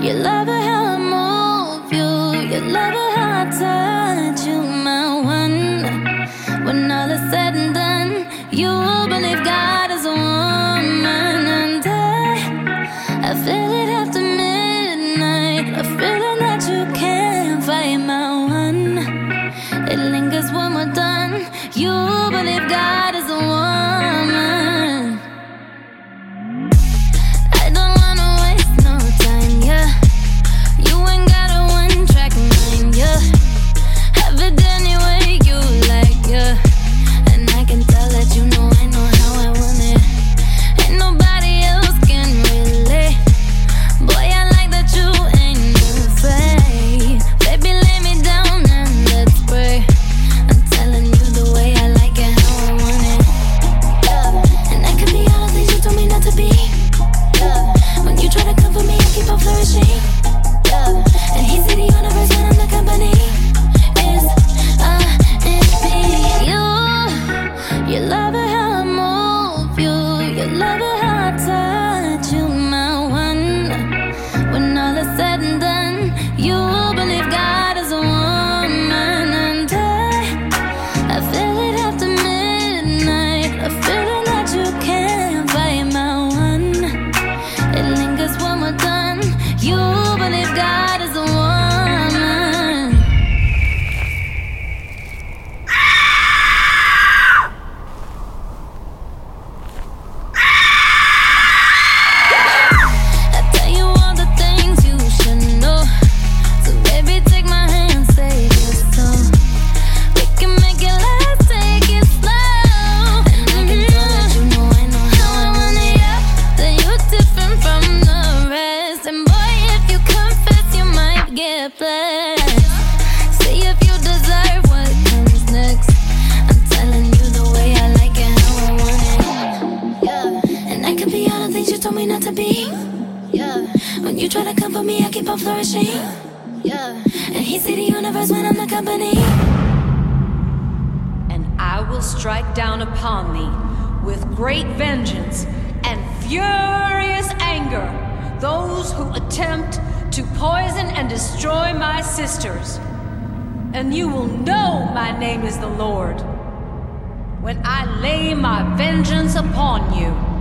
You love it how I move you. You love it how I touch you, my one. When all is said and done, you believe God is a woman. And I feel it after midnight, a feeling that you can't fight, my one. It lingers when we're done. You believe God is a woman. I don't wanna waste no time, yeah. You ain't got a one-track mind, yeah. Have it any way you like, yeah. And I can tell that you know I know how I want it. Ain't nobody else can relate. Boy, I like that you ain't afraid. Baby, lay me down and let's pray. I'm telling you the way I like it, how I want it, yeah. And I can be all the things you told me not to be, yeah. When you try to come for me, I keep on flourishing, yeah. And he see the universe when I'm the company. Is you love it how I move you. You love it how I touch you, my one. When all is said and done, you believe God is a woman. And I feel it after midnight, a feeling that you can't fight, my one. It lingers when we're done. You believe God is a woman. I tell you all the things you should know. So baby, take my hand, save your soul. We can make it last, take it slow. And I can tell that you know I know how I want it, yeah. That you're different from the rest. And boy, if you confess, you might get blessed. See if you deserve what comes next. I'm telling you the way I like it, how I want it, yeah. And I can be all the things you told me not to be, yeah. When you try to come for me, I keep on flourishing, yeah. And he see the universe when I'm the company. And I will strike down upon thee with great vengeance and furious anger those who attempt to poison and destroy my sisters. And you will know my name is the Lord when I lay my vengeance upon you.